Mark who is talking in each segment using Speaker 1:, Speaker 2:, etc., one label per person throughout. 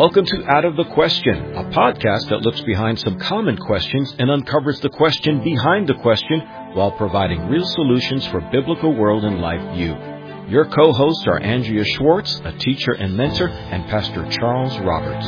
Speaker 1: Welcome to Out of the Question, a podcast that looks behind some common questions and uncovers the question behind the question while providing real solutions for biblical world and life view. Your co-hosts are Andrea Schwartz, a teacher and mentor, and Pastor Charles Roberts.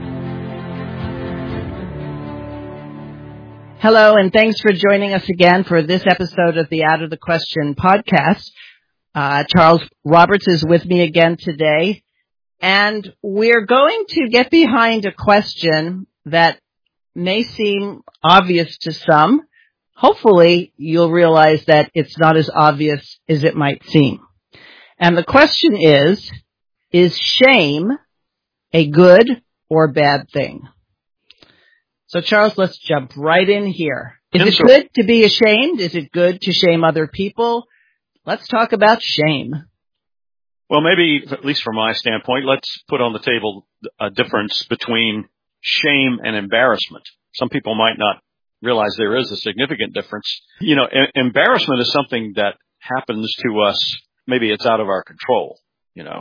Speaker 2: Hello, and thanks for joining us again for this episode of the Out of the Question podcast. Charles Roberts is with me again today, and we're going to get behind a question that may seem obvious to some. Hopefully, you'll realize that it's not as obvious as it might seem. And the question is shame a good or bad thing? So, Charles, let's jump right in here. Is it good to be ashamed? Is it good to shame other people? Let's talk about shame.
Speaker 3: Well, maybe, at least from my standpoint, let's put on the table a difference between shame and embarrassment. Some people might not realize there is a significant difference. You know, embarrassment is something that happens to us. Maybe it's out of our control, you know.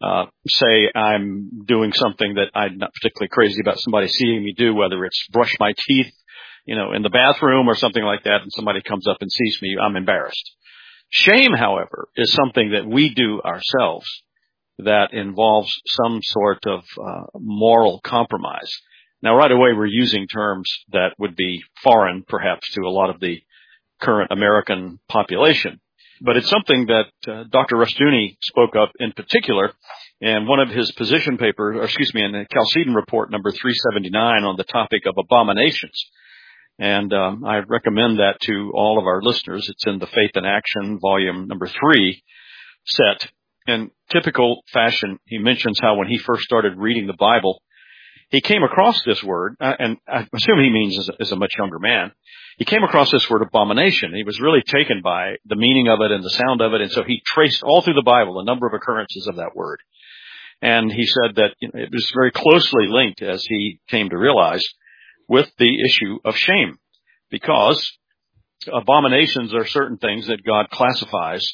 Speaker 3: Say I'm doing something that I'm not particularly crazy about somebody seeing me do, whether it's brush my teeth, you know, in the bathroom or something like that, and somebody comes up and sees me, I'm embarrassed. Shame, however, is something that we do ourselves that involves some sort of moral compromise. Now, right away, we're using terms that would be foreign, perhaps, to a lot of the current American population. But it's something that Dr. Rushdoony spoke of in particular in one of his position papers, in the Chalcedon Report number 379 on the topic of abominations. And I recommend that to all of our listeners. It's in the Faith in Action, volume number 3 set. In typical fashion, he mentions how when he first started reading the Bible, he came across this word, and I assume he means as a much younger man. He came across this word abomination. He was really taken by the meaning of it and the sound of it, and so he traced all through the Bible a number of occurrences of that word. And he said that it was very closely linked, as he came to realize, with the issue of shame, because abominations are certain things that God classifies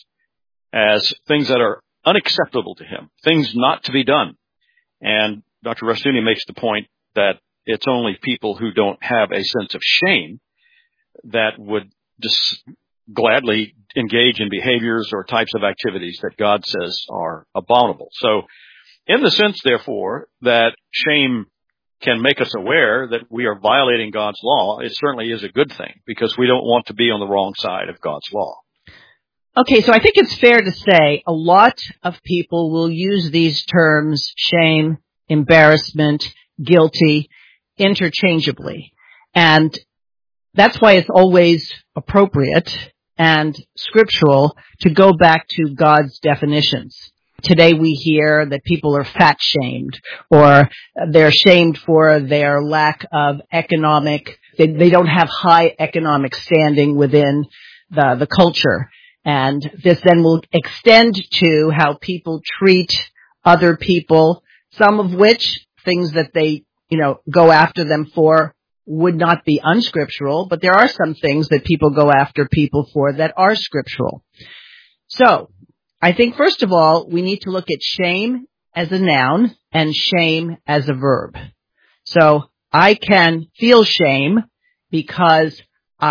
Speaker 3: as things that are unacceptable to him, things not to be done. And Dr. Rushdoony makes the point that it's only people who don't have a sense of shame that would just gladly engage in behaviors or types of activities that God says are abominable. So in the sense, therefore, that shame can make us aware that we are violating God's law, it certainly is a good thing because we don't want to be on the wrong side of God's law.
Speaker 2: Okay, so I think it's fair to say a lot of people will use these terms, shame, embarrassment, guilty, interchangeably. And that's why it's always appropriate and scriptural to go back to God's definitions. Today we hear that people are fat shamed or they're shamed for their lack of economic, they don't have high economic standing within the culture. And this then will extend to how people treat other people, some of which things that they, go after them for would not be unscriptural, but there are some things that people go after people for that are scriptural. So, I think first of all, we need to look at shame as a noun and shame as a verb. So, I can feel shame because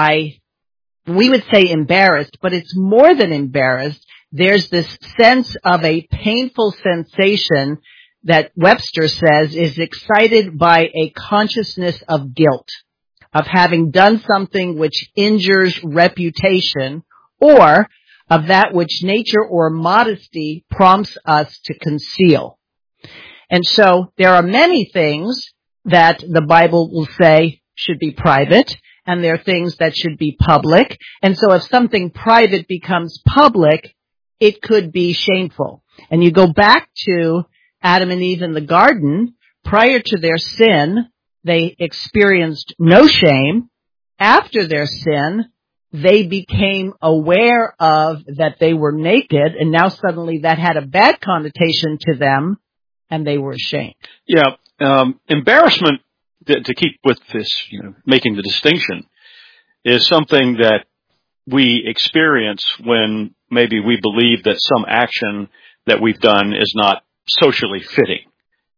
Speaker 2: we would say embarrassed, but it's more than embarrassed. There's this sense of a painful sensation that Webster says is excited by a consciousness of guilt, of having done something which injures reputation, or of that which nature or modesty prompts us to conceal. And so there are many things that the Bible will say should be private, and there are things that should be public. And so if something private becomes public, it could be shameful. And you go back to Adam and Eve in the garden. Prior to their sin, they experienced no shame. After their sin, they became aware of that they were naked, and now suddenly that had a bad connotation to them, and they were ashamed.
Speaker 3: Yeah, embarrassment, to keep with this, making the distinction, is something that we experience when maybe we believe that some action that we've done is not socially fitting.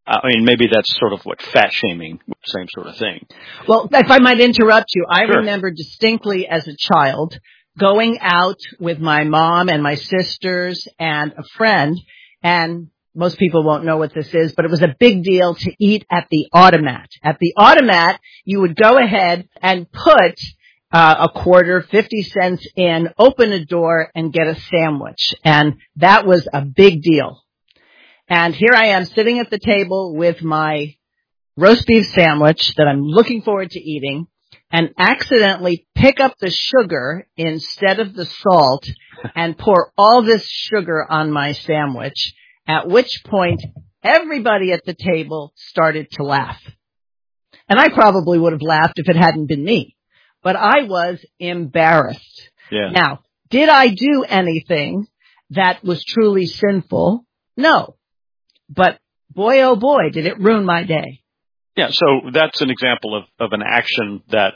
Speaker 3: I mean, maybe that's sort of what fat shaming, same sort of thing.
Speaker 2: Well, if I might interrupt you, I
Speaker 3: Sure.
Speaker 2: remember distinctly as a child going out with my mom and my sisters and a friend, and most people won't know what this is, but it was a big deal to eat at the automat. At the automat, you would go ahead and put a quarter, 50 cents in, open a door, and get a sandwich. And that was a big deal. And here I am sitting at the table with my roast beef sandwich that I'm looking forward to eating, and accidentally pick up the sugar instead of the salt and pour all this sugar on my sandwich, at which point everybody at the table started to laugh. And I probably would have laughed if it hadn't been me, but I was embarrassed.
Speaker 3: Yeah.
Speaker 2: Now, did I do anything that was truly sinful? No. But boy, oh boy, did it ruin my day.
Speaker 3: Yeah, so that's an example of an action that,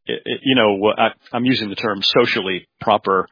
Speaker 3: I'm using the term socially proper.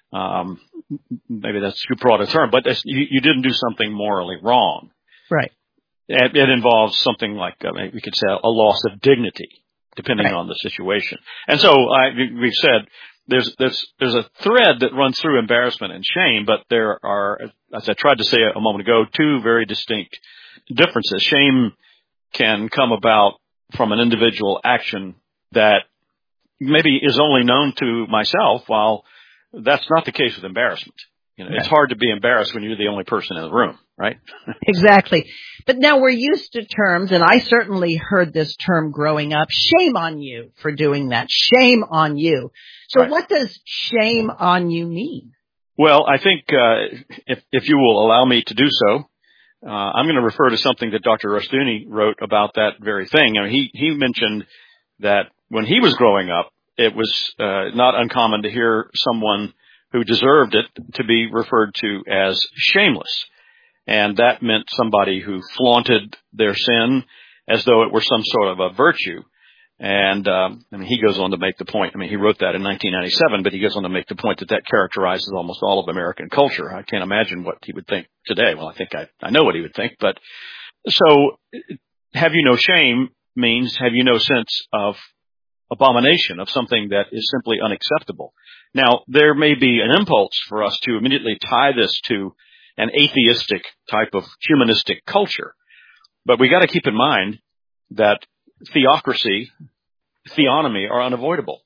Speaker 3: Maybe that's too broad a term, but you didn't do something morally wrong.
Speaker 2: Right.
Speaker 3: It involves something like, we could say, a loss of dignity, depending
Speaker 2: Right.
Speaker 3: on the situation. And so we've said there's a thread that runs through embarrassment and shame, but there are, as I tried to say a moment ago, two very distinct differences. Shame can come about from an individual action that maybe is only known to myself, while that's not the case with embarrassment. Right. It's hard to be embarrassed when you're the only person in the room, right?
Speaker 2: Exactly. But now we're used to terms, and I certainly heard this term growing up, shame on you for doing that. Shame on you. So right. What does shame on you mean?
Speaker 3: Well, I think if you will allow me to do so, I'm going to refer to something that Dr. Rushdoony wrote about that very thing. He mentioned that when he was growing up, it was not uncommon to hear someone who deserved it to be referred to as shameless. And that meant somebody who flaunted their sin as though it were some sort of a virtue. And he goes on to make the point. He wrote that in 1997, but he goes on to make the point that characterizes almost all of American culture. I can't imagine what he would think today. Well, I think I know what he would think. But so, have you no shame means have you no sense of abomination, of something that is simply unacceptable. Now, there may be an impulse for us to immediately tie this to an atheistic type of humanistic culture, but we got to keep in mind that theocracy, theonomy are unavoidable.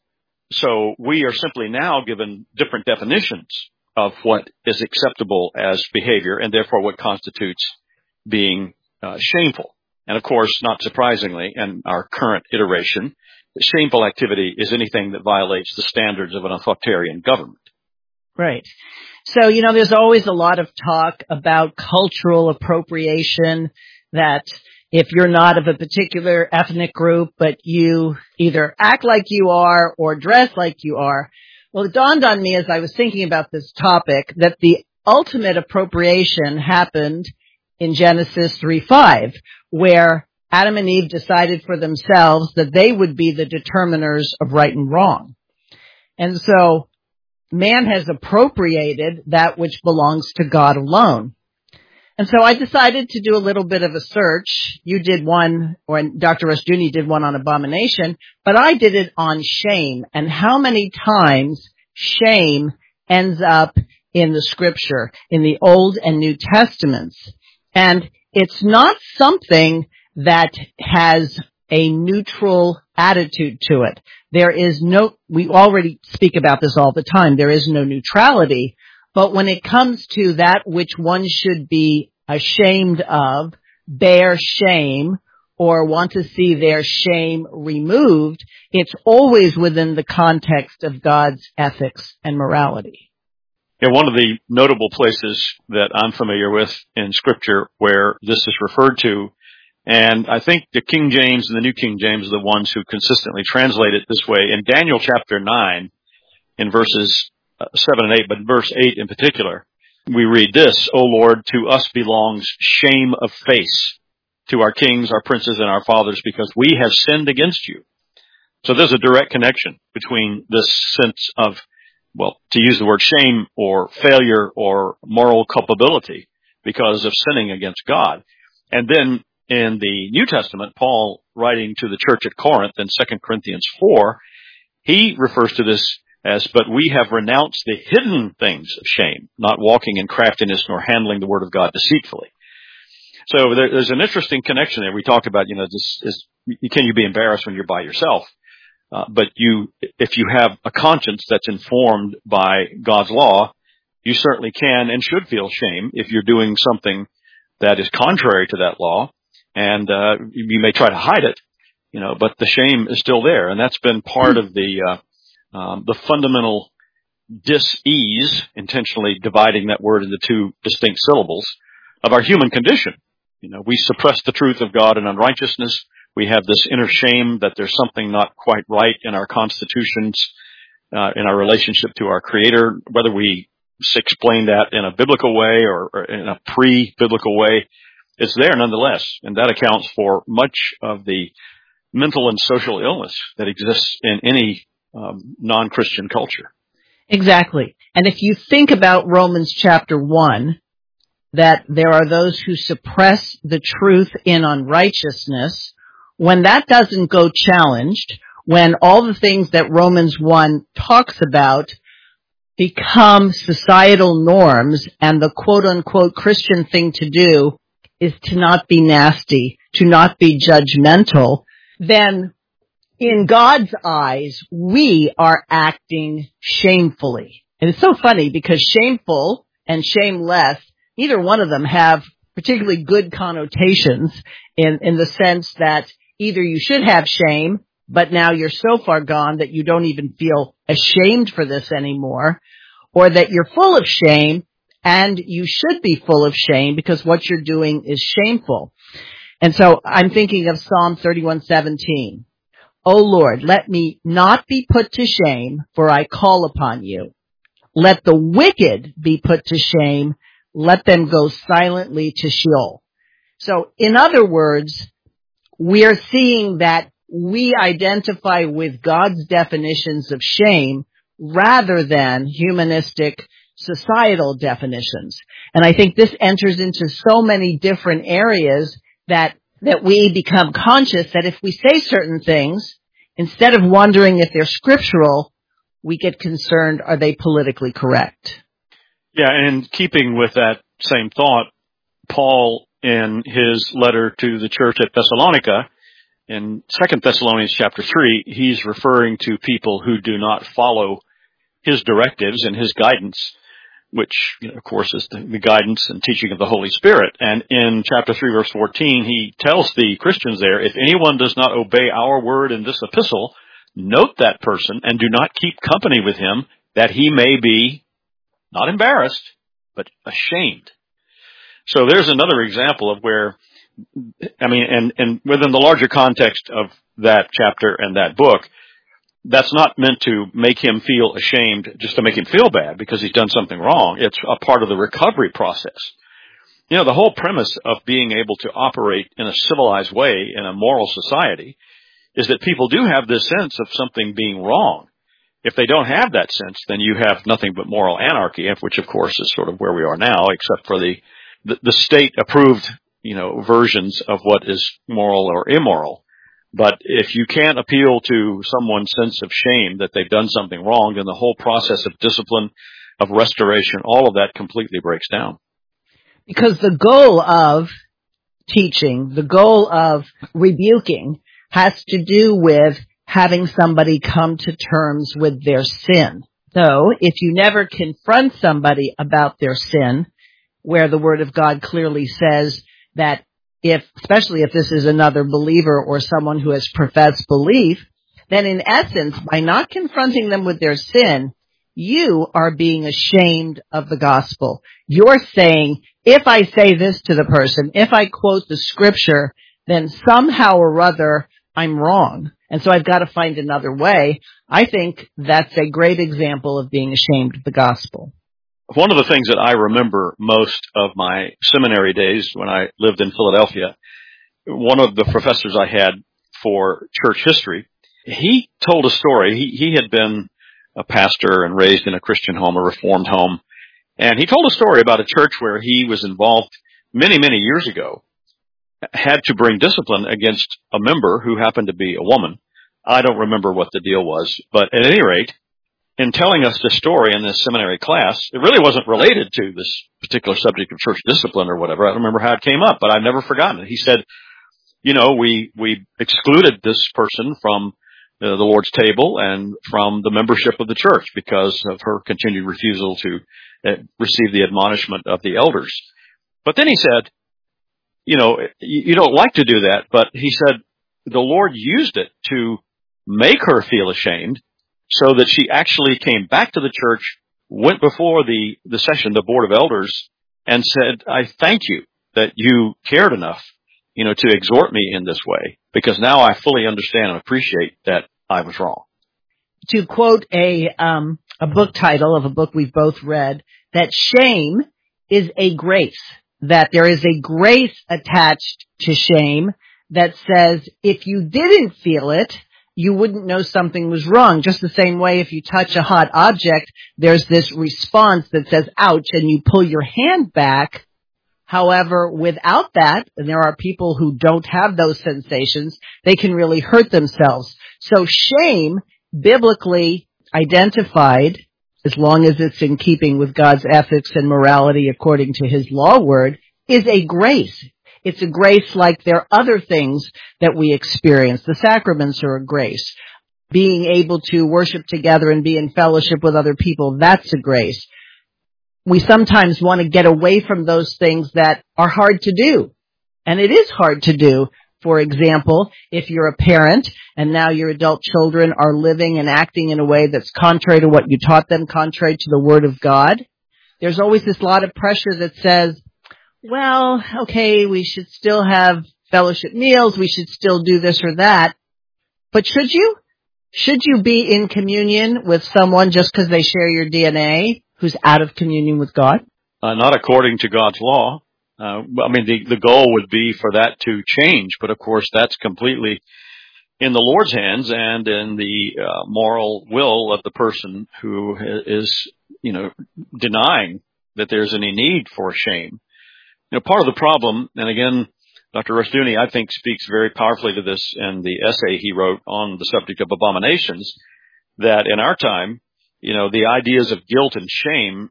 Speaker 3: So we are simply now given different definitions of what is acceptable as behavior and therefore what constitutes being shameful. And of course, not surprisingly, in our current iteration, shameful activity is anything that violates the standards of an authoritarian government.
Speaker 2: Right. So, there's always a lot of talk about cultural appropriation, that if you're not of a particular ethnic group, but you either act like you are or dress like you are. Well, it dawned on me as I was thinking about this topic that the ultimate appropriation happened in Genesis 3:5, where Adam and Eve decided for themselves that they would be the determiners of right and wrong. And so man has appropriated that which belongs to God alone. And so I decided to do a little bit of a search. You did one, or Dr. Rushdoony did one on abomination, but I did it on shame, and how many times shame ends up in the scripture, in the Old and New Testaments. And it's not something that has a neutral attitude to it. There is we already speak about this all the time, there is no neutrality, but when it comes to that which one should be ashamed of, bear shame, or want to see their shame removed, it's always within the context of God's ethics and morality.
Speaker 3: Yeah, one of the notable places that I'm familiar with in Scripture where this is referred to, and I think the King James and the New King James are the ones who consistently translate it this way. In Daniel chapter 9, in verses 7 and 8, but verse 8 in particular, we read this, O Lord, to us belongs shame of face, to our kings, our princes, and our fathers, because we have sinned against you. So there's a direct connection between this sense of, to use the word shame or failure or moral culpability because of sinning against God. And then in the New Testament, Paul, writing to the church at Corinth in 2 Corinthians 4, he refers to this as, but we have renounced the hidden things of shame, not walking in craftiness nor handling the word of God deceitfully. So there's an interesting connection there. We talk about, can you be embarrassed when you're by yourself? But if you have a conscience that's informed by God's law, you certainly can and should feel shame if you're doing something that is contrary to that law, and you may try to hide it, but the shame is still there, and that's been part of the fundamental dis-ease, intentionally dividing that word into two distinct syllables, of our human condition. We suppress the truth of God in unrighteousness. We have this inner shame that there's something not quite right in our constitutions, in our relationship to our Creator, whether we explain that in a biblical way or in a pre-biblical way. It's there nonetheless, and that accounts for much of the mental and social illness that exists in any non-Christian culture.
Speaker 2: Exactly. And if you think about Romans chapter 1, that there are those who suppress the truth in unrighteousness, when that doesn't go challenged, when all the things that Romans 1 talks about become societal norms, and the quote-unquote Christian thing to do is to not be nasty, to not be judgmental, then in God's eyes, we are acting shamefully. And it's so funny because shameful and shameless, neither one of them have particularly good connotations in the sense that either you should have shame, but now you're so far gone that you don't even feel ashamed for this anymore, or that you're full of shame and you should be full of shame because what you're doing is shameful. And so I'm thinking of Psalm 31:17. O Lord, let me not be put to shame, for I call upon you. Let the wicked be put to shame. Let them go silently to Sheol. So in other words, we're seeing that we identify with God's definitions of shame rather than humanistic societal definitions. And I think this enters into so many different areas that we become conscious that if we say certain things, instead of wondering if they're scriptural, we get concerned, are they politically correct?
Speaker 3: Yeah, and in keeping with that same thought, Paul, in his letter to the church at Thessalonica, in 2 Thessalonians chapter 3, he's referring to people who do not follow his directives and his guidance, which, of course, is the guidance and teaching of the Holy Spirit. And in chapter 3, verse 14, he tells the Christians there, if anyone does not obey our word in this epistle, note that person and do not keep company with him, that he may be not embarrassed, but ashamed. So there's another example of where, and within the larger context of that chapter and that book, that's not meant to make him feel ashamed just to make him feel bad because he's done something wrong. It's a part of the recovery process. The whole premise of being able to operate in a civilized way in a moral society is that people do have this sense of something being wrong. If they don't have that sense, then you have nothing but moral anarchy, which of course is sort of where we are now, except for the state-approved, versions of what is moral or immoral. But if you can't appeal to someone's sense of shame that they've done something wrong, then the whole process of discipline, of restoration, all of that completely breaks down.
Speaker 2: Because the goal of teaching, the goal of rebuking has to do with having somebody come to terms with their sin. So if you never confront somebody about their sin, where the Word of God clearly says that especially if this is another believer or someone who has professed belief, then in essence, by not confronting them with their sin, you are being ashamed of the gospel. You're saying, if I say this to the person, if I quote the scripture, then somehow or other I'm wrong. And so I've got to find another way. I think that's a great example of being ashamed of the gospel.
Speaker 3: One of the things that I remember most of my seminary days when I lived in Philadelphia, one of the professors I had for church history, he told a story. He had been a pastor and raised in a Christian home, a Reformed home. And he told a story about a church where he was involved many, many years ago. had to bring discipline against a member who happened to be a woman. I don't remember what the deal was, but at any rate, in telling us this story in this seminary class, it really wasn't related to this particular subject of church discipline or whatever. I don't remember how it came up, but I've never forgotten it. He said, we excluded this person from the Lord's table and from the membership of the church because of her continued refusal to receive the admonishment of the elders. But then he said, you don't like to do that, but he said the Lord used it to make her feel ashamed so that she actually came back to the church, went before the session, the board of elders, and said, I thank you that you cared enough, to exhort me in this way, because now I fully understand and appreciate that I was wrong.
Speaker 2: To quote a book title of a book we've both read, that shame is a grace, that there is a grace attached to shame that says if you didn't feel it, you wouldn't know something was wrong. Just the same way if you touch a hot object, there's this response that says, ouch, and you pull your hand back. However, without that, and there are people who don't have those sensations, they can really hurt themselves. So shame, biblically identified, as long as it's in keeping with God's ethics and morality according to his law word, is a grace. It's a grace like there are other things that we experience. The sacraments are a grace. Being able to worship together and be in fellowship with other people, that's a grace. We sometimes want to get away from those things that are hard to do. And it is hard to do. For example, if you're a parent and now your adult children are living and acting in a way that's contrary to what you taught them, contrary to the Word of God, there's always this lot of pressure that says, well, okay, we should still have fellowship meals, we should still do this or that. But should you? Should you be in communion with someone just because they share your DNA who's out of communion with God?
Speaker 3: Not according to God's law. The goal would be for that to change, but of course that's completely in the Lord's hands and in the moral will of the person who is, denying that there's any need for shame. Part of the problem, and again, Dr. Rushdoony, I think, speaks very powerfully to this in the essay he wrote on the subject of abominations, that in our time, the ideas of guilt and shame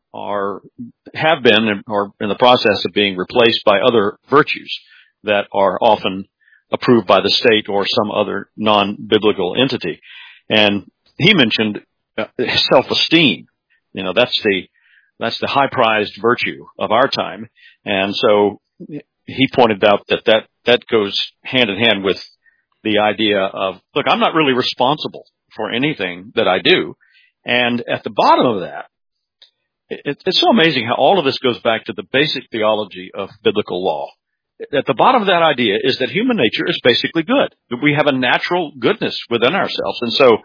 Speaker 3: have been or in the process of being replaced by other virtues that are often approved by the state or some other non-biblical entity. And he mentioned self-esteem. That's the high-prized virtue of our time. And so he pointed out that goes hand in hand with the idea of, look, I'm not really responsible for anything that I do. And at the bottom of that, it's so amazing how all of this goes back to the basic theology of biblical law. At the bottom of that idea is that human nature is basically good. That we have a natural goodness within ourselves. And so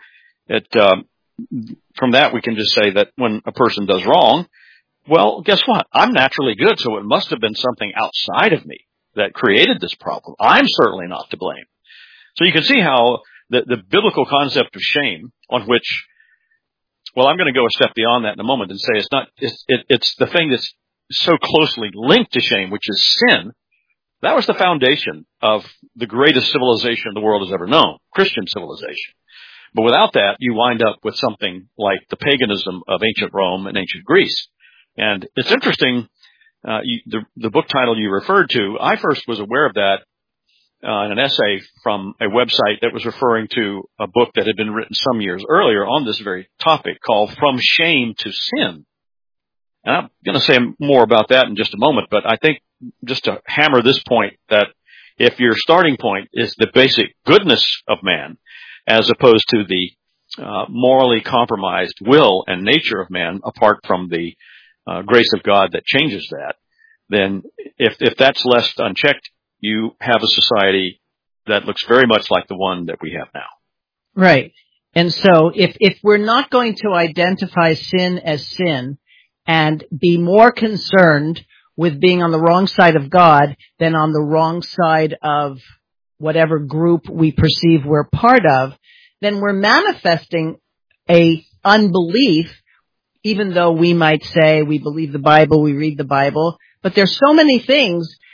Speaker 3: from that, we can just say that when a person does wrong, well, guess what? I'm naturally good, so it must have been something outside of me that created this problem. I'm certainly not to blame. So you can see how the biblical concept of shame, on which, well, I'm going to go a step beyond that in a moment and say it's the thing that's so closely linked to shame, which is sin. That was the foundation of the greatest civilization the world has ever known, Christian civilization. But without that, you wind up with something like the paganism of ancient Rome and ancient Greece. And it's interesting, the book title you referred to, I first was aware of that in an essay from a website that was referring to a book that had been written some years earlier on this very topic called From Shame to Sin. And I'm going to say more about that in just a moment, but I think just to hammer this point that if your starting point is the basic goodness of man, as opposed to the morally compromised will and nature of man, apart from the grace of God that changes that, then if that's left unchecked, you have a society that looks very much like the one that we have now.
Speaker 2: Right. And so if we're not going to identify sin as sin and be more concerned with being on the wrong side of God than on the wrong side of whatever group we perceive we're part of, then we're manifesting a unbelief, even though we might say we believe the Bible, we read the Bible, but there's so many things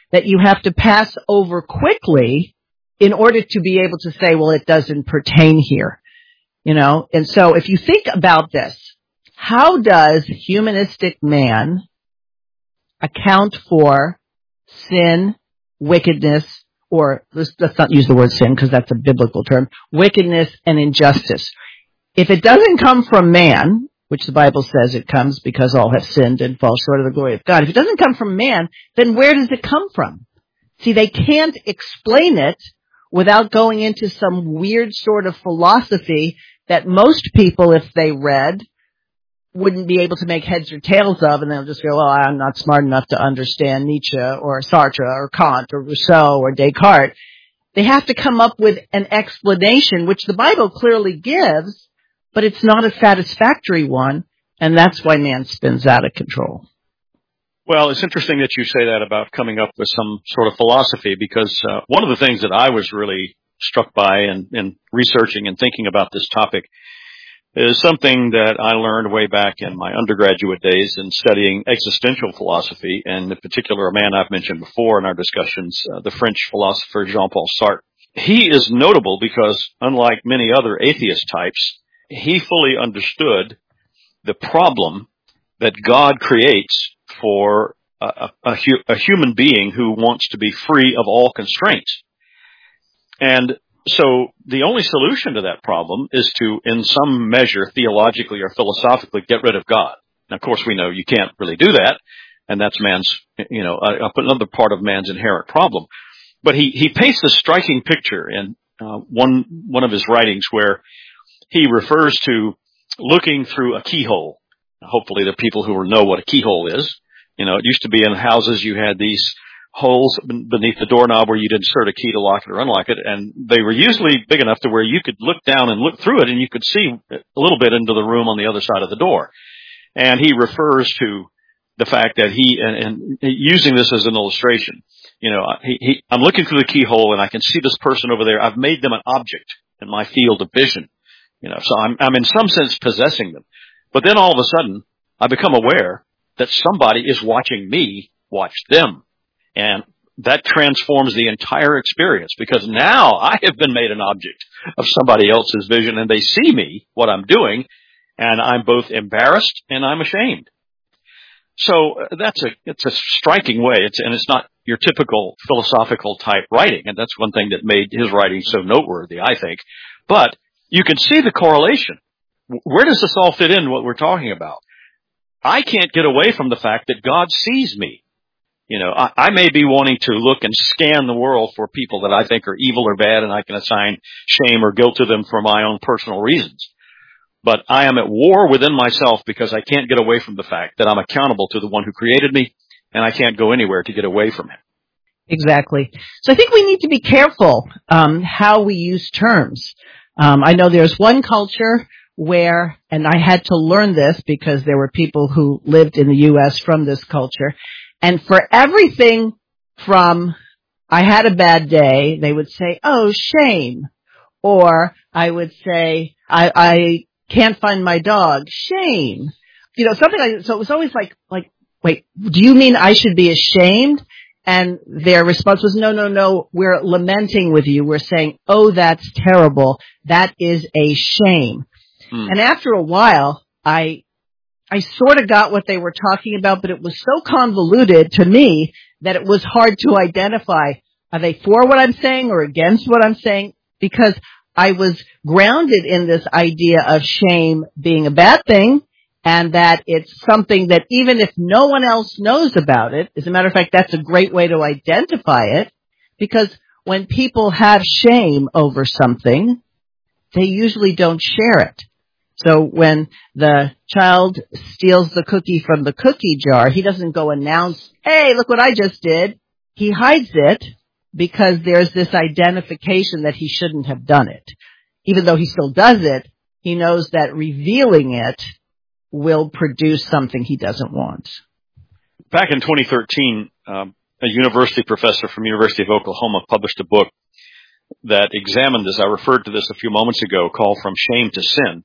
Speaker 2: that you have to pass over quickly in order to be able to say, well, it doesn't pertain here. And so if you think about this, how does humanistic man account for sin, wickedness, or let's not use the word sin because that's a biblical term, wickedness and injustice? If it doesn't come from man, which the Bible says it comes because all have sinned and fall short of the glory of God, if it doesn't come from man, then where does it come from? See, they can't explain it without going into some weird sort of philosophy that most people, if they read, wouldn't be able to make heads or tails of, and they'll just go, well, I'm not smart enough to understand Nietzsche or Sartre or Kant or Rousseau or Descartes. They have to come up with an explanation, which the Bible clearly gives, but it's not a satisfactory one, and that's why man spins out of control.
Speaker 3: Well, it's interesting that you say that about coming up with some sort of philosophy, because one of the things that I was really struck by in researching and thinking about this topic is something that I learned way back in my undergraduate days in studying existential philosophy, and in particular a man I've mentioned before in our discussions, the French philosopher Jean-Paul Sartre. He is notable because, unlike many other atheist types, he fully understood the problem that God creates for a human being who wants to be free of all constraints. And so the only solution to that problem is to, in some measure, theologically or philosophically, get rid of God. Now, of course, we know you can't really do that, and that's man's, another part of man's inherent problem. But he paints this striking picture in one of his writings where he refers to looking through a keyhole. Hopefully there are people who know what a keyhole is. It used to be in houses you had these holes beneath the doorknob where you'd insert a key to lock it or unlock it, and they were usually big enough to where you could look down and look through it, and you could see a little bit into the room on the other side of the door. And he refers to the fact that and using this as an illustration, I'm looking through the keyhole and I can see this person over there. I've made them an object in my field of vision, so I'm in some sense possessing them. But then all of a sudden, I become aware that somebody is watching me watch them. And that transforms the entire experience, because now I have been made an object of somebody else's vision, and they see me, what I'm doing, and I'm both embarrassed and I'm ashamed. So it's a striking way. It's not your typical philosophical type writing, and that's one thing that made his writing so noteworthy, I think. But you can see the correlation. Where does this all fit in what we're talking about? I can't get away from the fact that God sees me. I may be wanting to look and scan the world for people that I think are evil or bad, and I can assign shame or guilt to them for my own personal reasons. But I am at war within myself because I can't get away from the fact that I'm accountable to the one who created me, and I can't go anywhere to get away from him.
Speaker 2: Exactly. So I think we need to be careful how we use terms. I know there's one culture where, and I had to learn this because there were people who lived in the U.S. from this culture, and for everything from I had a bad day, they would say, oh, shame. Or I would say, I can't find my dog, shame. Something like that. So it was always like, wait, do you mean I should be ashamed? And their response was, no, we're lamenting with you. We're saying, oh, that's terrible. That is a shame. And after a while, I sort of got what they were talking about, but it was so convoluted to me that it was hard to identify. Are they for what I'm saying or against what I'm saying? Because I was grounded in this idea of shame being a bad thing, and that it's something that even if no one else knows about it, as a matter of fact, that's a great way to identify it, because when people have shame over something, they usually don't share it. So when the child steals the cookie from the cookie jar, he doesn't go announce, hey, look what I just did. He hides it because there's this identification that he shouldn't have done it. Even though he still does it, he knows that revealing it will produce something he doesn't want.
Speaker 3: Back in 2013, a university professor from University of Oklahoma published a book that examined this. I referred to this a few moments ago, called From Shame to Sin.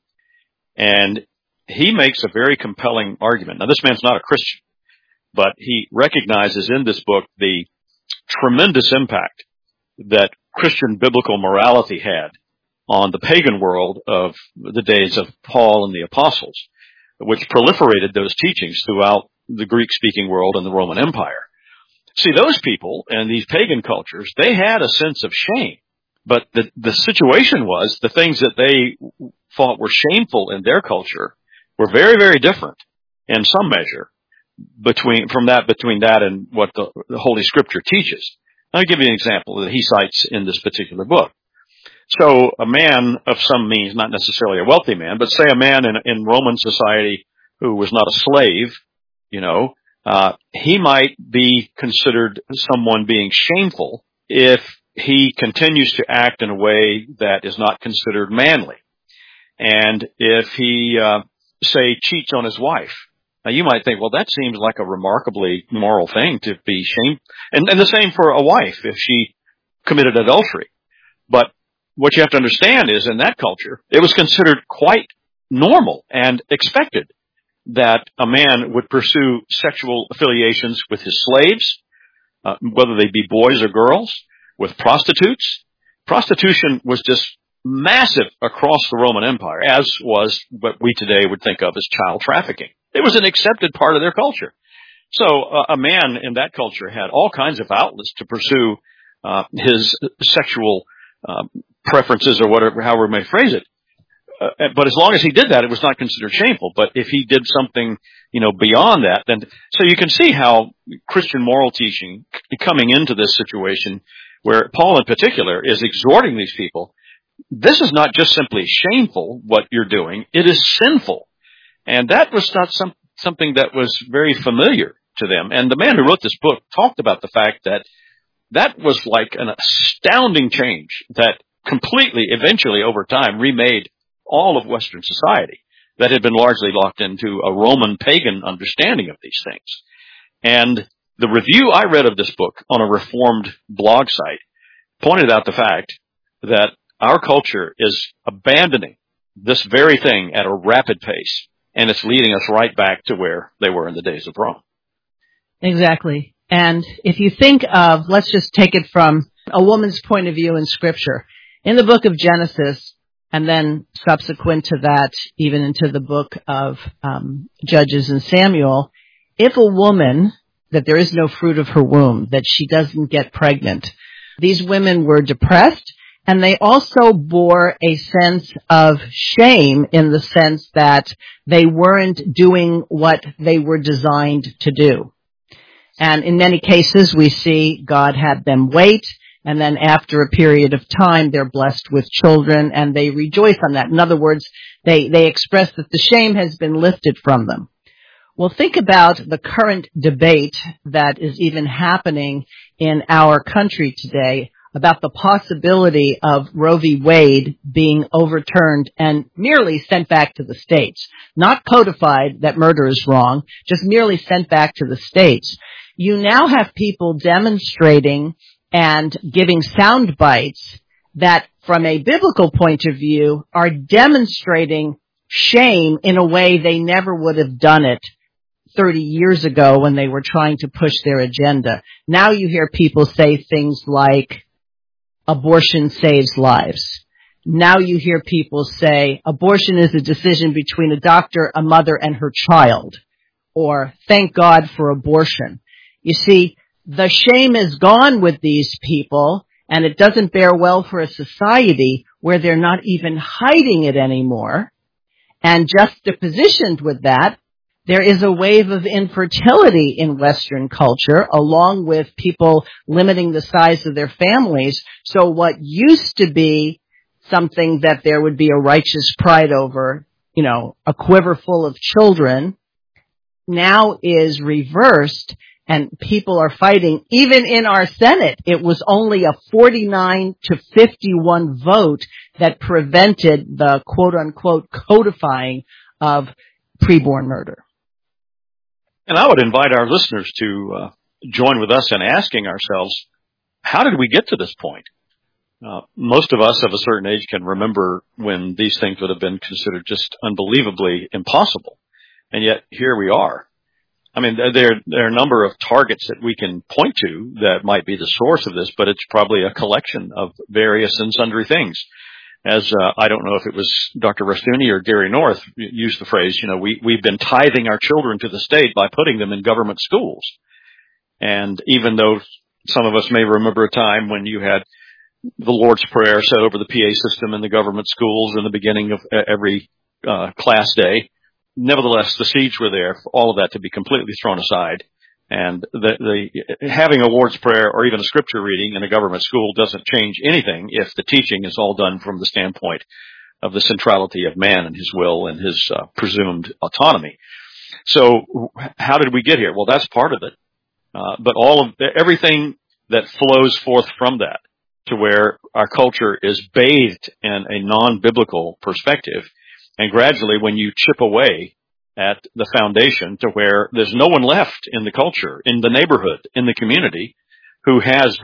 Speaker 3: And he makes a very compelling argument. Now, this man's not a Christian, but he recognizes in this book the tremendous impact that Christian biblical morality had on the pagan world of the days of Paul and the apostles, which proliferated those teachings throughout the Greek-speaking world and the Roman Empire. See, those people and these pagan cultures, they had a sense of shame. But the situation was the things that they thought were shameful in their culture were very, very different in some measure between that and what the Holy Scripture teaches. I'll give you an example that he cites in this particular book. So a man of some means, not necessarily a wealthy man, but say a man in Roman society who was not a slave, he might be considered someone being shameful if he continues to act in a way that is not considered manly. And if he, say, cheats on his wife. Now you might think, well, that seems like a remarkably moral thing to be shamed. And the same for a wife if she committed adultery. But what you have to understand is in that culture, it was considered quite normal and expected that a man would pursue sexual affiliations with his slaves, whether they be boys or girls, with prostitutes. Prostitution was just massive across the Roman Empire, as was what we today would think of as child trafficking. It was an accepted part of their culture. So a man in that culture had all kinds of outlets to pursue his sexual preferences or whatever, however we may phrase it. But as long as he did that, it was not considered shameful. But if he did something, beyond that, then, so you can see how Christian moral teaching coming into this situation where Paul in particular is exhorting these people, this is not just simply shameful what you're doing, it is sinful. And that was not something that was very familiar to them. And the man who wrote this book talked about the fact that was like an astounding change that completely, eventually over time, remade all of Western society that had been largely locked into a Roman pagan understanding of these things. And the review I read of this book on a Reformed blog site pointed out the fact that our culture is abandoning this very thing at a rapid pace, and it's leading us right back to where they were in the days of Rome.
Speaker 2: Exactly. And if you think of, let's just take it from a woman's point of view in Scripture. In the book of Genesis, and then subsequent to that, even into the book of Judges and Samuel, if a woman, that there is no fruit of her womb, that she doesn't get pregnant, these women were depressed, and they also bore a sense of shame in the sense that they weren't doing what they were designed to do. And in many cases, we see God had them wait, and then after a period of time, they're blessed with children, and they rejoice on that. In other words, they express that the shame has been lifted from them. Well, think about the current debate that is even happening in our country today about the possibility of Roe v. Wade being overturned and merely sent back to the states. Not codified that murder is wrong, just merely sent back to the states. You now have people demonstrating and giving sound bites that, from a biblical point of view, are demonstrating shame in a way they never would have done it 30 years ago when they were trying to push their agenda. Now you hear people say things like, abortion saves lives. Now you hear people say, abortion is a decision between a doctor, a mother, and her child. Or, thank God for abortion. You see, the shame is gone with these people, and it doesn't bear well for a society where they're not even hiding it anymore. And juxtapositioned with that, there is a wave of infertility in Western culture, along with people limiting the size of their families. So what used to be something that there would be a righteous pride over, a quiver full of children, now is reversed, and people are fighting. Even in our Senate, it was only a 49 to 51 vote that prevented the quote-unquote codifying of preborn murder.
Speaker 3: And I would invite our listeners to join with us in asking ourselves, how did we get to this point? Most of us of a certain age can remember when these things would have been considered just unbelievably impossible. And yet here we are. I mean, there are a number of targets that we can point to that might be the source of this, but it's probably a collection of various and sundry things. As I don't know if it was Dr. Rushdoony or Gary North used the phrase, we've been tithing our children to the state by putting them in government schools. And even though some of us may remember a time when you had the Lord's Prayer said over the PA system in the government schools in the beginning of every class day, nevertheless, the seeds were there for all of that to be completely thrown aside. And having a Lord's Prayer or even a scripture reading in a government school doesn't change anything if the teaching is all done from the standpoint of the centrality of man and his will and his presumed autonomy. So how did we get here? Well, that's part of it. But everything that flows forth from that to where our culture is bathed in a non-biblical perspective, and gradually when you chip away at the foundation to where there's no one left in the culture, in the neighborhood, in the community who has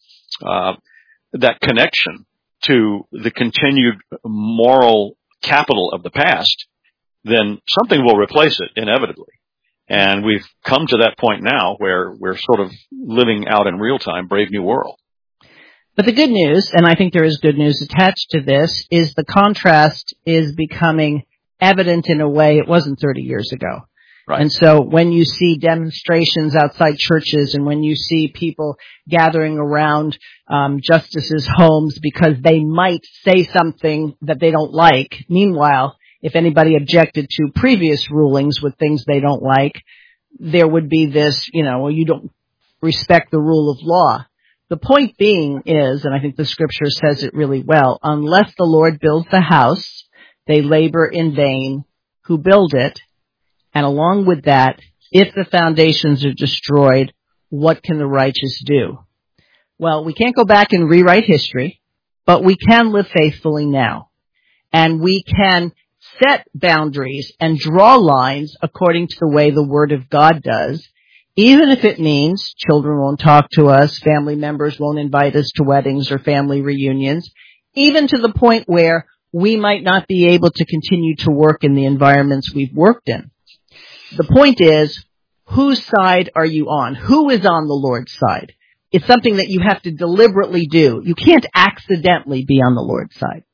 Speaker 3: that connection to the continued moral capital of the past, then something will replace it inevitably. And we've come to that point now where we're sort of living out in real time, Brave New World.
Speaker 2: But the good news, and I think there is good news attached to this, is the contrast is becoming evident in a way it wasn't 30 years ago.
Speaker 3: Right.
Speaker 2: And so when you see demonstrations outside churches and when you see people gathering around justices' homes because they might say something that they don't like, meanwhile, if anybody objected to previous rulings with things they don't like, there would be this, well, you don't respect the rule of law. The point being is, and I think the scripture says it really well, unless the Lord builds the house, they labor in vain who build it. And along with that, if the foundations are destroyed, what can the righteous do? Well, we can't go back and rewrite history, but we can live faithfully now. And we can set boundaries and draw lines according to the way the Word of God does, even if it means children won't talk to us, family members won't invite us to weddings or family reunions, even to the point where we might not be able to continue to work in the environments we've worked in. The point is, whose side are you on? Who is on the Lord's side? It's something that you have to deliberately do. You can't accidentally be on the Lord's side.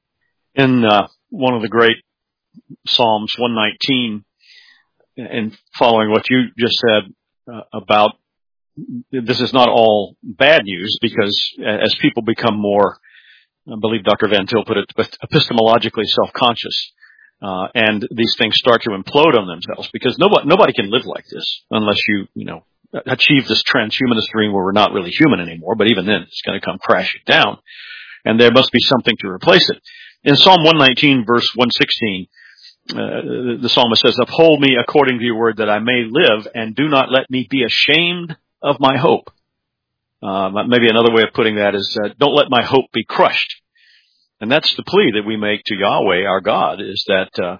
Speaker 3: In one of the great Psalms 119, and following what you just said about this is not all bad news, because as people become more, I believe Dr. Van Til put it, epistemologically self-conscious, and these things start to implode on themselves, because nobody can live like this unless you achieve this transhumanist dream where we're not really human anymore, but even then it's going to come crashing down, and there must be something to replace it. In Psalm 119, verse 116, the psalmist says, "Uphold me according to your word that I may live, and do not let me be ashamed of my hope." Maybe another way of putting that is, don't let my hope be crushed. And that's the plea that we make to Yahweh, our God, is that,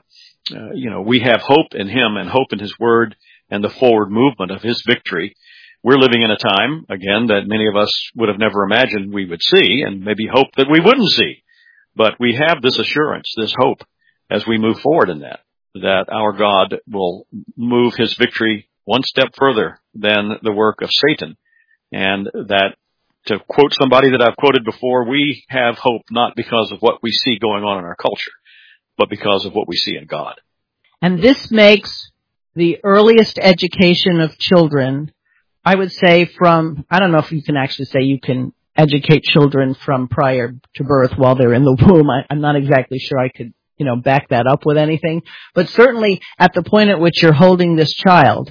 Speaker 3: we have hope in Him and hope in His word and the forward movement of His victory. We're living in a time, again, that many of us would have never imagined we would see, and maybe hope that we wouldn't see. But we have this assurance, this hope, as we move forward in that our God will move His victory one step further than the work of Satan. And that, to quote somebody that I've quoted before, we have hope not because of what we see going on in our culture, but because of what we see in God.
Speaker 2: And this makes the earliest education of children, I would say from, I don't know if you can actually say you can educate children from prior to birth while they're in the womb. I'm not exactly sure I could, back that up with anything. But certainly at the point at which you're holding this child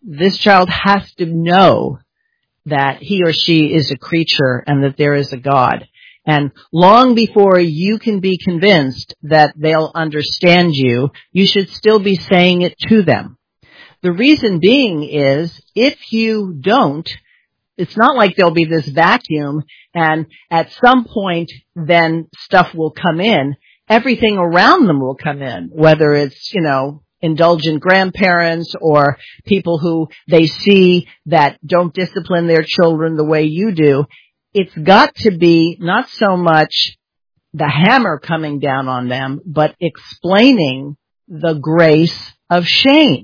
Speaker 2: has to know that he or she is a creature and that there is a God. And long before you can be convinced that they'll understand you, you should still be saying it to them. The reason being is, if you don't, it's not like there'll be this vacuum and at some point then stuff will come in. Everything around them will come in, whether it's, indulgent grandparents or people who they see that don't discipline their children the way you do. It's got to be not so much the hammer coming down on them, but explaining the grace of shame.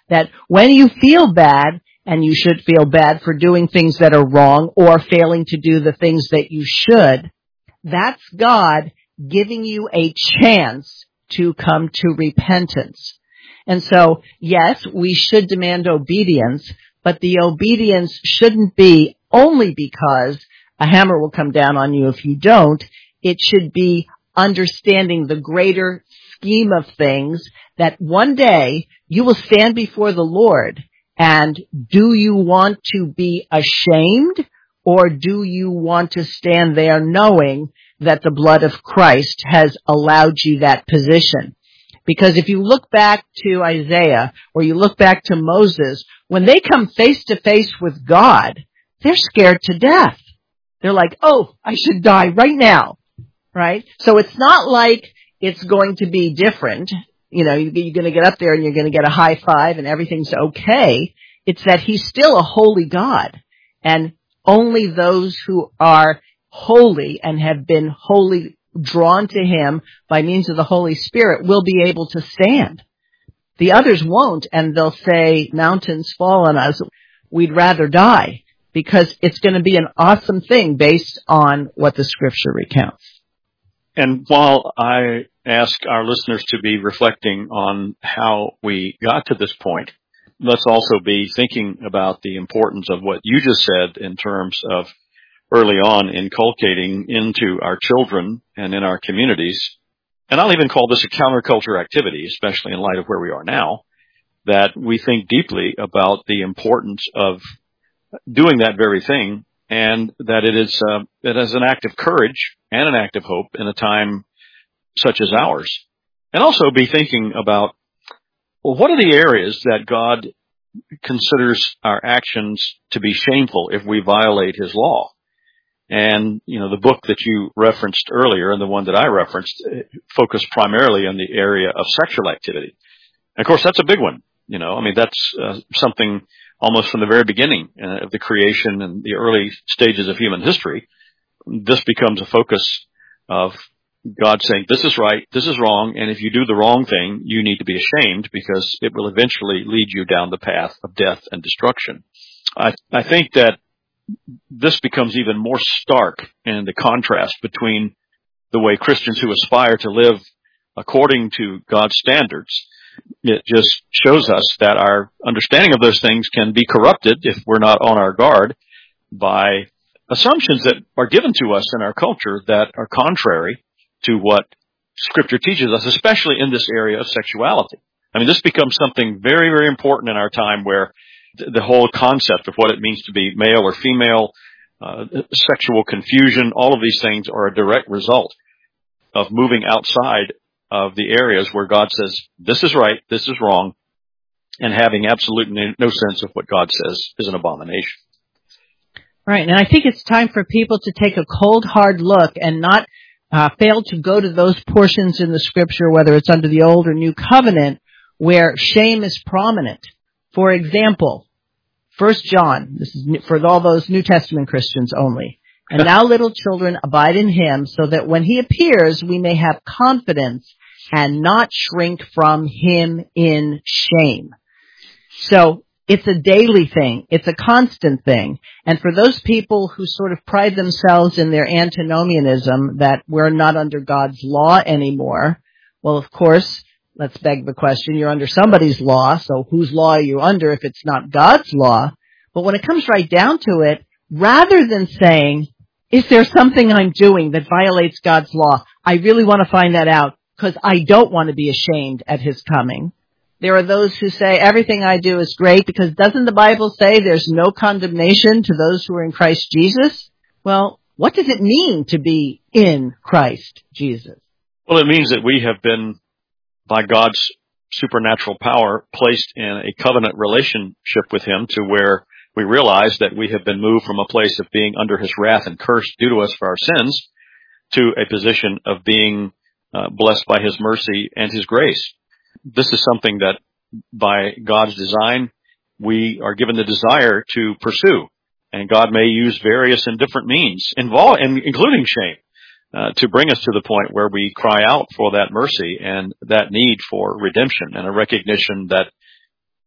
Speaker 2: that when you feel bad, and you should feel bad for doing things that are wrong or failing to do the things that you should, that's God giving you a chance to come to repentance. And so, yes, we should demand obedience, but the obedience shouldn't be only because a hammer will come down on you if you don't. It should be understanding the greater scheme of things, that one day you will stand before the Lord. And do you want to be ashamed, or do you want to stand there knowing that the blood of Christ has allowed you that position? Because if you look back to Isaiah, or you look back to Moses, when they come face to face with God, they're scared to death. They're like, oh, I should die right now, right? So it's not like it's going to be different. You know, you're going to get up there and you're going to get a high five and everything's okay. It's that he's still a holy God. And only those who are holy and have been wholly drawn to him by means of the Holy Spirit will be able to stand. The others won't, and they'll say, mountains fall on us. We'd rather die, because it's going to be an awesome thing based on what the Scripture recounts.
Speaker 3: And while I ask our listeners to be reflecting on how we got to this point, let's also be thinking about the importance of what you just said in terms of early on inculcating into our children and in our communities. And I'll even call this a counterculture activity, especially in light of where we are now, that we think deeply about the importance of doing that very thing, and that it is an act of courage and an act of hope in a time such as ours. And also be thinking about, well, what are the areas that God considers our actions to be shameful if we violate his law? And, you know, the book that you referenced earlier and the one that I referenced focused primarily on the area of sexual activity. And of course, that's a big one. You know, I mean, that's something almost from the very beginning of the creation and the early stages of human history. This becomes a focus of God saying, this is right, this is wrong, and if you do the wrong thing, you need to be ashamed, because it will eventually lead you down the path of death and destruction. I think that this becomes even more stark in the contrast between the way Christians who aspire to live according to God's standards. It just shows us that our understanding of those things can be corrupted if we're not on our guard by assumptions that are given to us in our culture that are contrary to what Scripture teaches us, especially in this area of sexuality. I mean, this becomes something very, very important in our time, where the whole concept of what it means to be male or female, sexual confusion, all of these things are a direct result of moving outside of the areas where God says, this is right, this is wrong, and having absolutely no sense of what God says is an abomination.
Speaker 2: Right, and I think it's time for people to take a cold, hard look and not fail to go to those portions in the Scripture, whether it's under the Old or New Covenant, where shame is prominent. For example, 1 John, this is for all those New Testament Christians only. And now, little children, abide in him, so that when he appears, we may have confidence and not shrink from him in shame. So it's a daily thing. It's a constant thing. And for those people who sort of pride themselves in their antinomianism, that we're not under God's law anymore, well, of course, let's beg the question, you're under somebody's law, so whose law are you under if it's not God's law? But when it comes right down to it, rather than saying, is there something I'm doing that violates God's law? I really want to find that out, because I don't want to be ashamed at his coming. There are those who say everything I do is great, because doesn't the Bible say there's no condemnation to those who are in Christ Jesus? Well, what does it mean to be in Christ Jesus?
Speaker 3: Well, it means that we have been, by God's supernatural power, placed in a covenant relationship with him, to where we realize that we have been moved from a place of being under his wrath and curse due to us for our sins to a position of being blessed by his mercy and his grace. This is something that, by God's design, we are given the desire to pursue. And God may use various and different means, including shame, to bring us to the point where we cry out for that mercy and that need for redemption, and a recognition that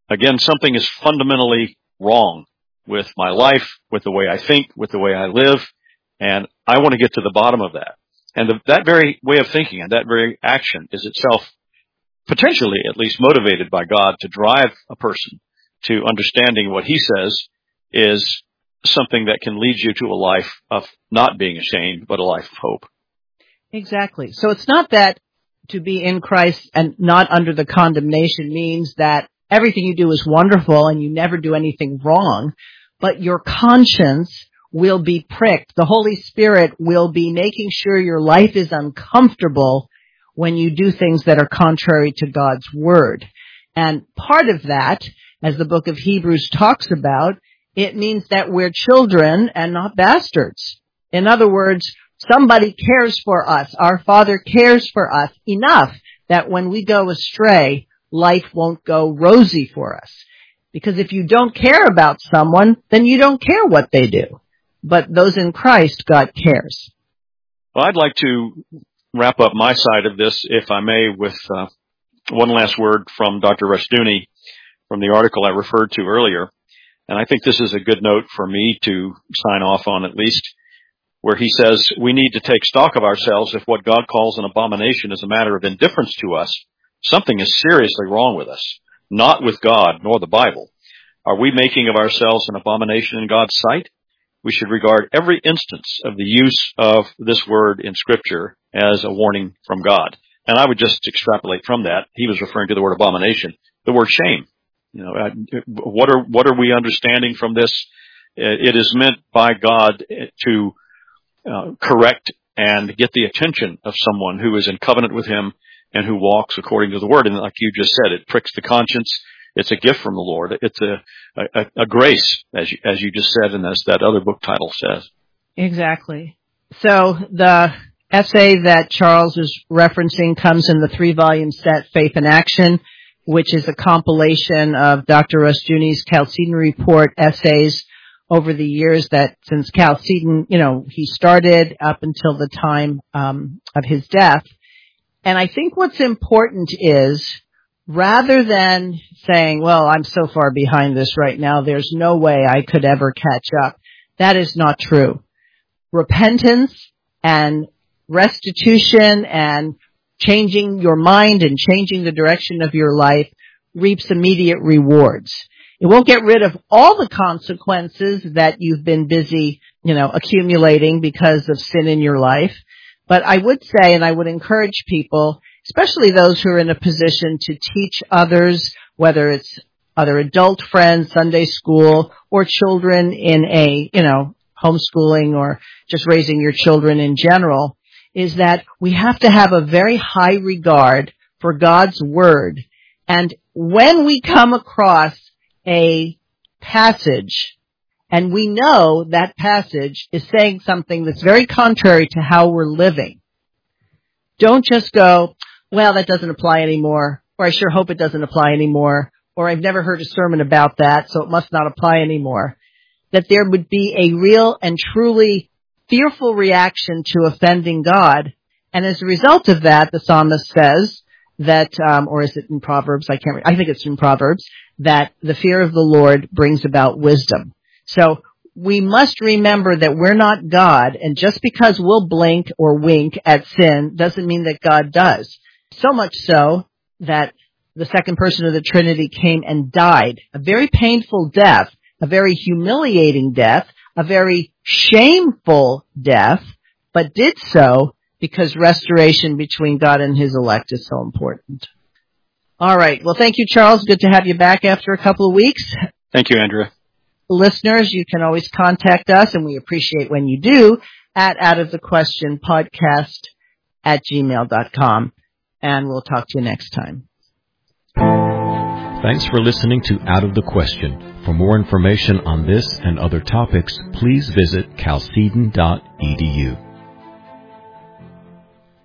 Speaker 3: again, something is fundamentally wrong with my life, with the way I think, with the way I live, and I want to get to the bottom of that. And that very way of thinking and that very action is itself potentially at least motivated by God to drive a person to understanding what he says is something that can lead you to a life of not being ashamed, but a life of hope.
Speaker 2: Exactly. So it's not that to be in Christ and not under the condemnation means that everything you do is wonderful and you never do anything wrong, but your conscience will be pricked. The Holy Spirit will be making sure your life is uncomfortable when you do things that are contrary to God's Word. And part of that, as the book of Hebrews talks about, it means that we're children and not bastards. In other words, somebody cares for us. Our Father cares for us enough that when we go astray, life won't go rosy for us. Because if you don't care about someone, then you don't care what they do. But those in Christ, God cares.
Speaker 3: Well, I'd like to wrap up my side of this, if I may, with one last word from Dr. Rushdoony from the article I referred to earlier. And I think this is a good note for me to sign off on, at least, where he says, we need to take stock of ourselves. If what God calls an abomination is a matter of indifference to us, something is seriously wrong with us, not with God nor the Bible. Are we making of ourselves an abomination in God's sight? We should regard every instance of the use of this word in Scripture as a warning from God. And I would just extrapolate from that. He was referring to the word abomination, the word shame. You know, what are we understanding from this? It is meant by God to correct and get the attention of someone who is in covenant with Him and who walks according to the word. And like you just said, it pricks the conscience. It's a gift from the Lord. It's a grace, as you just said, and as that other book title says.
Speaker 2: Exactly. So the essay that Charles is referencing comes in the 3-volume set, Faith in Action, which is a compilation of Dr. Rushdoony's Chalcedon Report essays over the years that since Chalcedon, he started up until the time of his death. And I think what's important is, rather than saying, well, I'm so far behind this right now, there's no way I could ever catch up, that is not true. Repentance and restitution and changing your mind and changing the direction of your life reaps immediate rewards. It won't get rid of all the consequences that you've been busy, accumulating because of sin in your life. But I would say, and I would encourage people, especially those who are in a position to teach others, whether it's other adult friends, Sunday school, or children in a, homeschooling or just raising your children in general, is that we have to have a very high regard for God's Word. And when we come across a passage, and we know that passage is saying something that's very contrary to how we're living, don't just go, well, that doesn't apply anymore, or I sure hope it doesn't apply anymore, or I've never heard a sermon about that, so it must not apply anymore. That there would be a real and truly fearful reaction to offending God. And as a result of that, the psalmist says that, or is it in Proverbs? I think it's in Proverbs, that the fear of the Lord brings about wisdom. So we must remember that we're not God, and just because we'll blink or wink at sin doesn't mean that God does. So much so that the second person of the Trinity came and died, a very painful death, a very humiliating death, a very shameful death, but did so because restoration between God and His elect is so important. All right. Well, thank you, Charles. Good to have you back after a couple of weeks.
Speaker 3: Thank you, Andrea.
Speaker 2: Listeners, you can always contact us, and we appreciate when you do, at outofthequestionpodcast@gmail.com. And we'll talk to you next time.
Speaker 1: Thanks for listening to Out of the Question. For more information on this and other topics, please visit chalcedon.edu.